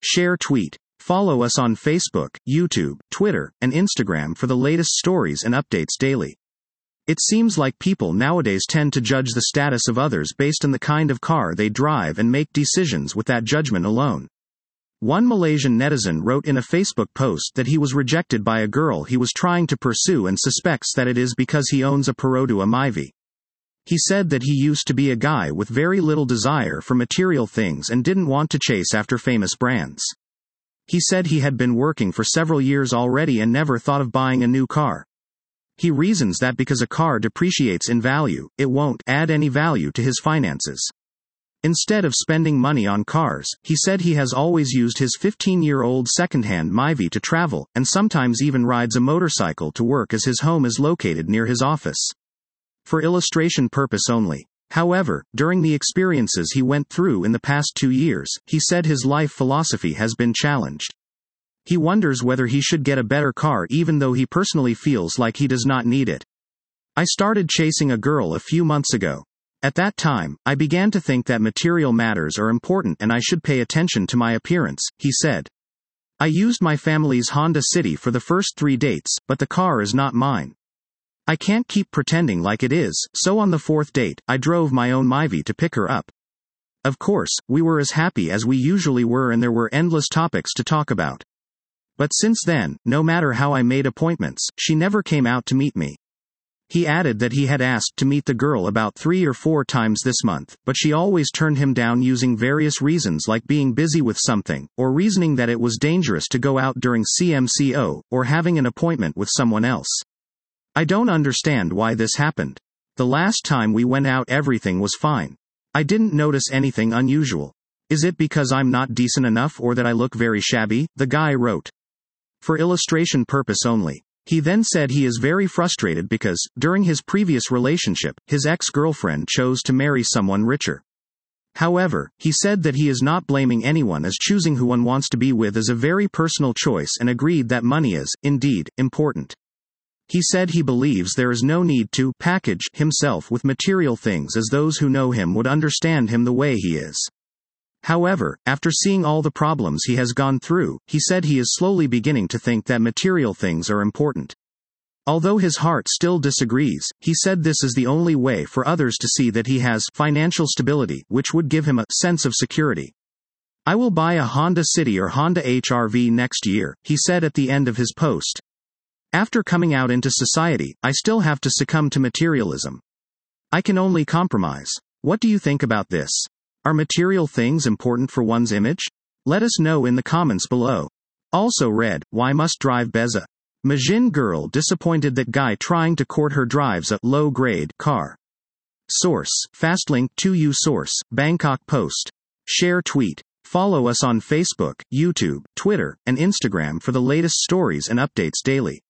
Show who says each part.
Speaker 1: Share tweet. Follow us on Facebook, YouTube, Twitter, and Instagram for the latest stories and updates daily. It seems like people nowadays tend to judge the status of others based on the kind of car they drive and make decisions with that judgment alone. One Malaysian netizen wrote in a Facebook post that he was rejected by a girl he was trying to pursue and suspects that it is because he owns a Perodua Myvi. He said that he used to be a guy with very little desire for material things and didn't want to chase after famous brands. He said he had been working for several years already and never thought of buying a new car. He reasons that because a car depreciates in value, it won't add any value to his finances. Instead of spending money on cars, he said he has always used his 15-year-old second-hand Myvi to travel, and sometimes even rides a motorcycle to work as his home is located near his office. For illustration purpose only. However, during the experiences he went through in the past 2 years, he said his life philosophy has been challenged. He wonders whether he should get a better car even though he personally feels like he does not need it. I started chasing a girl a few months ago. At that time, I began to think that material matters are important and I should pay attention to my appearance, he said. I used my family's Honda City for the first 3 dates, but the car is not mine. I can't keep pretending like it is, so on the 4th date, I drove my own Myvi to pick her up. Of course, we were as happy as we usually were and there were endless topics to talk about. But since then, no matter how I made appointments, she never came out to meet me. He added that he had asked to meet the girl about 3 or 4 times this month, but she always turned him down using various reasons like being busy with something, or reasoning that it was dangerous to go out during CMCO, or having an appointment with someone else. I don't understand why this happened. The last time we went out everything was fine. I didn't notice anything unusual. Is it because I'm not decent enough or that I look very shabby? The guy wrote. For illustration purpose only. He then said he is very frustrated because, during his previous relationship, his ex-girlfriend chose to marry someone richer. However, he said that he is not blaming anyone as choosing who one wants to be with is a very personal choice and agreed that money is, indeed, important. He said he believes there is no need to package himself with material things as those who know him would understand him the way he is. However, after seeing all the problems he has gone through, he said he is slowly beginning to think that material things are important. Although his heart still disagrees, he said this is the only way for others to see that he has financial stability, which would give him a sense of security. I will buy a Honda City or Honda HR-V next year, he said at the end of his post. After coming out into society, I still have to succumb to materialism. I can only compromise. What do you think about this? Are material things important for one's image? Let us know in the comments below. Also read, why must drive Beza? Majin girl disappointed that guy trying to court her drives a low-grade car. Source, Fastlink 2U Source, Bangkok Post. Share tweet. Follow us on Facebook, YouTube, Twitter, and Instagram for the latest stories and updates daily.